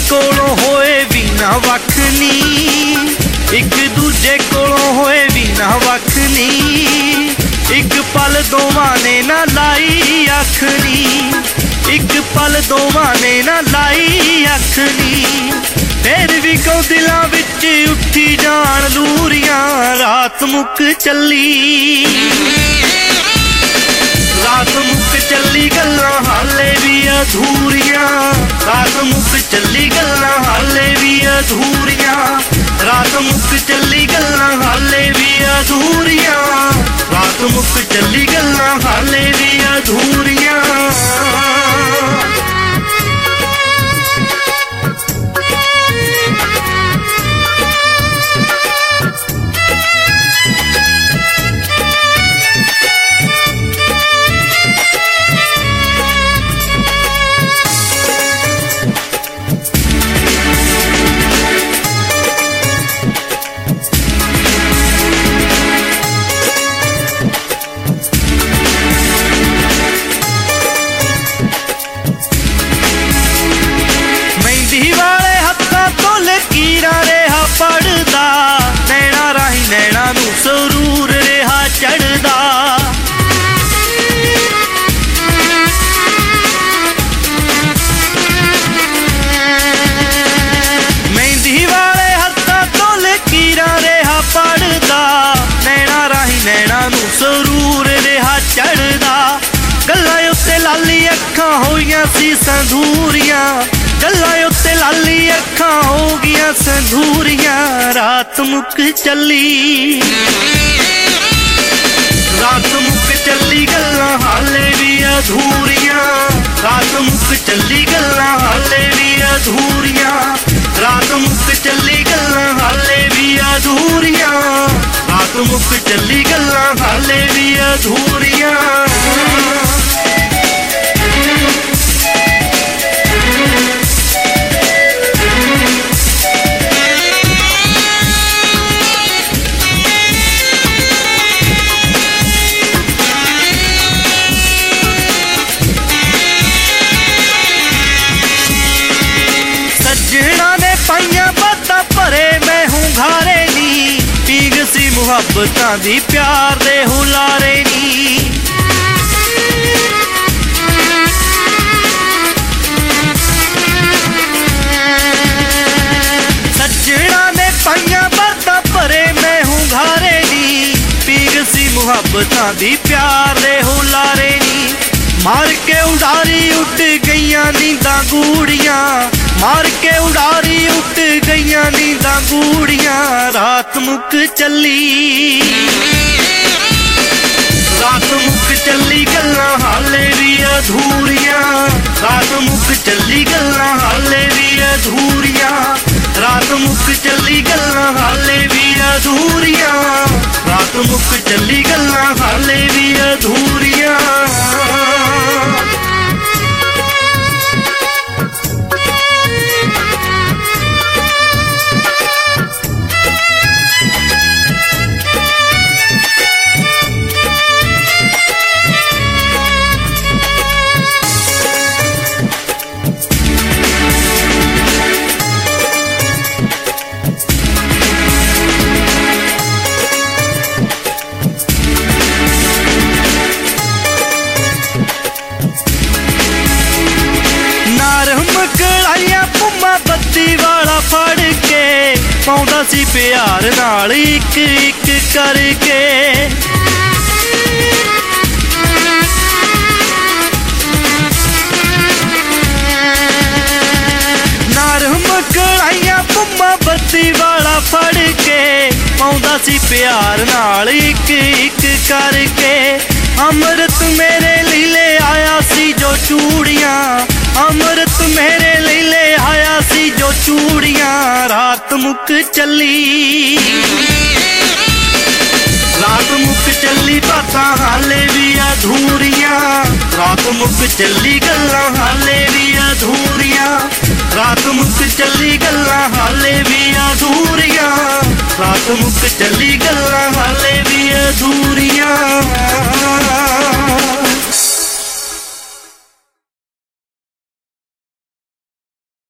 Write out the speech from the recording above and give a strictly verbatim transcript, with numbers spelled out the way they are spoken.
कोलों होए भी ना वख नी, एक दूजे कोलों होए भी ना वख नी, एक पल दोवां ने ना लाई अख नी, एक पल दोवां ने ना लाई अख नी। फिर भी क्यों दिलां विच उठी जान लूरियां, रात मुक चली रात मुक चली गल्लां हाले भी अधूरियां, रात मुक चली गल्लां हाले भी अधूरियां, रात मुक चली गल्लां हाले भी अधूरियां, रात मुक चली गल्लां हाले भी अधूरियां। पढ़दा नैना राही नैना नू सरूर रेहा चढ़दा, मेहंदी वाले हत्थां तो लकीरां रेहा पढ़दा, नैना राही नैना नू सरूर रेहा चढ़दा। गल्लां उत्ते लाली अखां होईयां सी संधूरियां, गल्लां उत्ते लाली अखां हो गईयां संधूरियां, रात मुक चली रात मुक चली गल्लां हाले भी अधूरियां, रात मुक चली गल्लां हाले भी अधूरियां, रात मुक चली गल्लां हाले भी अधूरियां, रात मुक चली गल्लां हाले भी अधूरियां। मुहब्बतां दी प्यार दे हुलारे नी, सज्जणा ने पाइयां बातां भरे मैं हूं घारे नी, पीग सी मुहब्बतां दी प्यार दे हुलारे नी। मार के उडारी उठ गईयां नींदां गूड़ियां, मार के उडारी उठ गईयां नींदां गूड़ियां, रात मुक चली रात मुक चली गल्लां हाले भी अधूरियां, रात मुक चली गल्लां हाले भी अधूरियां, रात मुक चली गल्लां हाले भी अधूरियां, रात मुक चली गल्लां हाले भी अधूरियां। बत्ती वाला फड़ के पाउंदा सी प्यार नाल इक इक करके, नरम कढ़ाइयां पुम्मा बत्ती वाला फड़ के पाउंदा सी प्यार नाल इक इक करके। अमृत मेरे लिए ले आया सी जो चूड़ियां, अमृत मेरे लिए ले आया सी जो चूड़ियां, रात मुक चली रात मुक चली बातां हाले भी अधूरियां, रात मुक चली गल्लां हाले भी अधूरियां, रात मुक चली गल्लां हाले भी अधूरियां, रात मुक चली गल्लां हाले भी अधूरियां।